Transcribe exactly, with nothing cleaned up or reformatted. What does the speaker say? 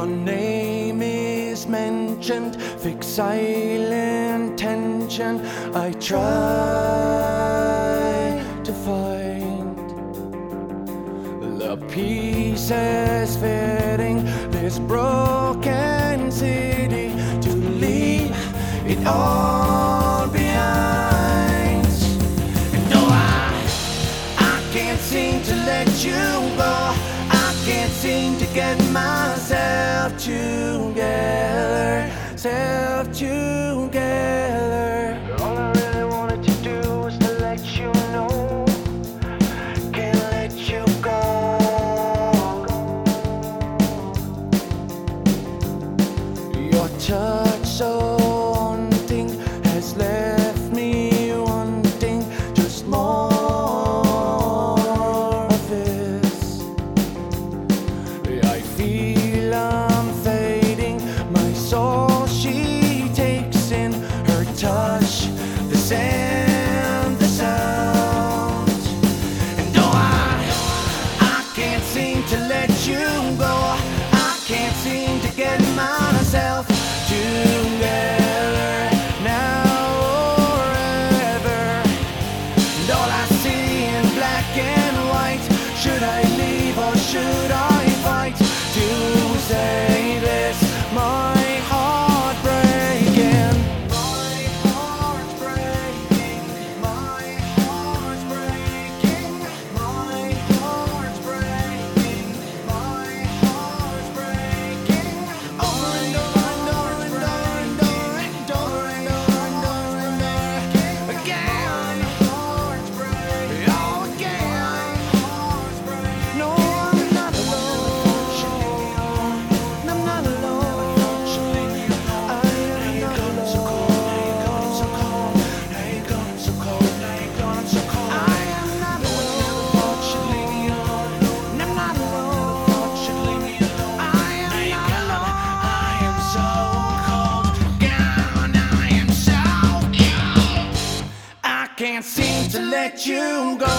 your name is mentioned, fix silent tension. I try to find the pieces fitting this broken city, to leave it all behind. And no, I, I can't seem to let you go. I can't seem to get myself together, self together. All I really wanted to do was to let you know, can't let you go. Your touch so haunting has left me wanting just more of this. I feel I'm fading, my soul she takes in her touch, the sand, the sound. And oh, I, I can't seem to let you go. I can't seem to get myself together now or ever. And all I see in black and white, should I leave or should I fight to save this? My heart breaking, my heart's breaking, my heart's breaking, my heart's breaking, my heart's breaking. Over and over and over and over and over and over and over and over and over again. My heart's breaking, oh again. No, I'm not alone. I'm not alone. I am not alone. I am not alone. I'm not alone. I am not alone. I am so cold down. I am so cold. I can't seem to let you go.